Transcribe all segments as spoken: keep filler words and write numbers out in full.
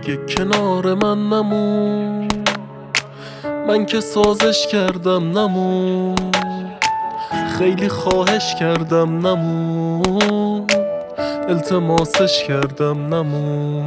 دیگه کنار من نمون، من که سازش کردم نمون، خیلی خواهش کردم نمون، التماسش کردم نمون،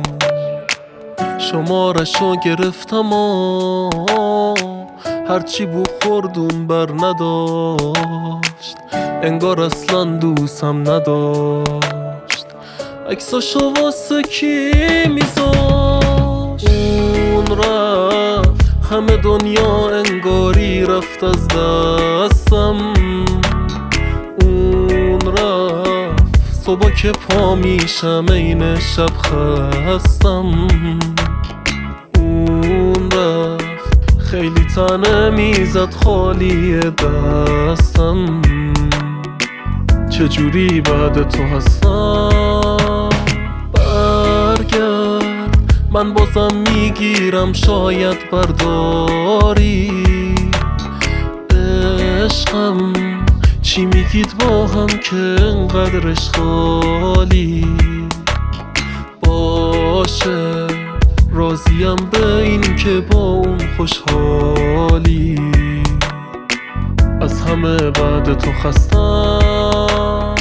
شمارشو گرفتم و هرچی بو خوردون بر نداشت، انگار اصلا دوستم نداشت، عکساشو واسه کی میذاشت؟ اون رفت همه دنیا انگاری رفت از دستم، اون رفت صبح که پا میشم این شب خستم، اون رفت خیلی تنه میزد خالی دستم، چجوری بعد تو هستم؟ برگرد من بازم میگیرم شاید برداری، عشقم چی میگید با هم که انقدرش خالی باشه، راضیم به این که با اون خوشحالی، از همه بعد تو خستم.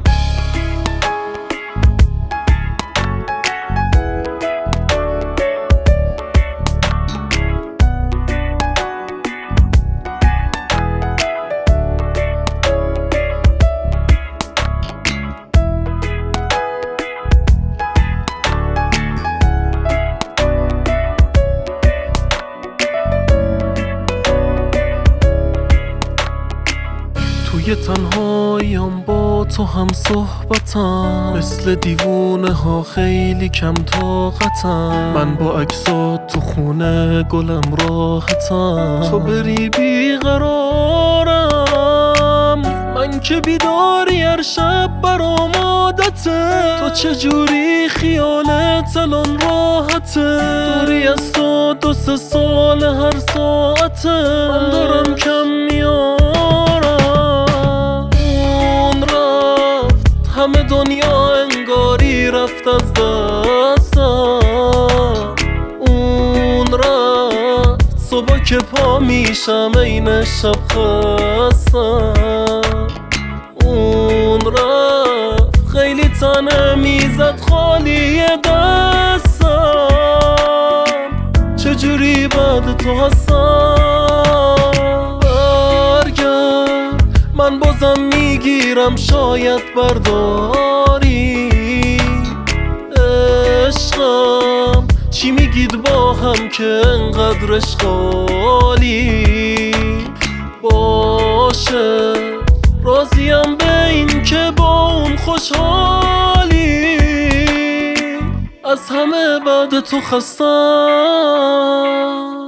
توی تنهاییم با تو هم صحبتم، مثل دیوونه ها خیلی کم طاقتم، من با عکسات تو خونه گلم راحتم، تو بری بیقرارم، من که بیداری هر شب برام عادته، تو چجوری خیالت الان راحته، دوری از تو دو سه سال هر ساعته، من دارم کم میارم، همه دنیا انگاری رفت از دستم، اون رفت صبح که پا میشم این شب خستم، اون رفت خیلی تنه میزد خالی دستم، چجوری بعد تو هستم؟ برگرد من بازم میگیرم شاید برداری، عشقم چی میگید با هم که انقدرش خالی باشه، راضیم به این که با اون خوشحالی، از همه بعد تو خستم.